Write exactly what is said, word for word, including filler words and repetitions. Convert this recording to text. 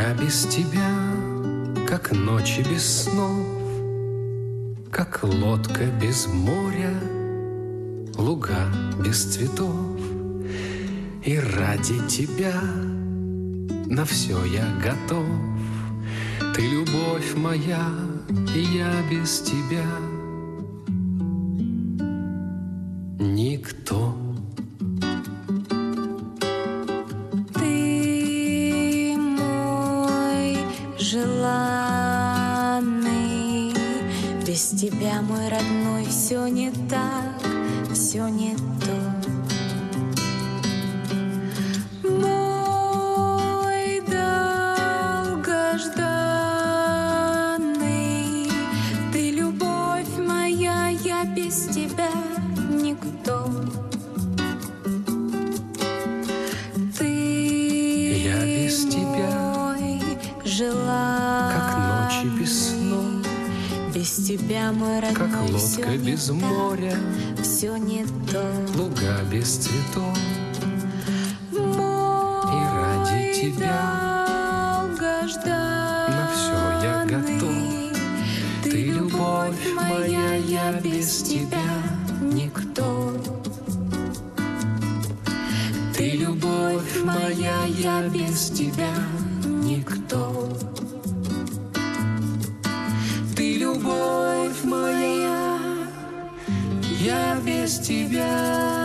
Я без тебя, как ночи без снов, как лодка без моря, луга без цветов. И ради тебя на все я готов. Ты любовь моя, и я без тебя никто. Ты мой желанный, без тебя, мой родной, все не так, все не то. Мой долгожданный, ты любовь моя, я без тебя никто. Ты Я без тебя, мой желанный, как ночи без снов, без тебя, мой родной, как всё лодка не без так, моря, все не то. луга без цветов. Мой И ради тебя долгожданный, на все я готов. ты Ты любовь моя, я без тебя никто. Ты любовь моя, я без тебя никто. Ты любовь моя, я без тебя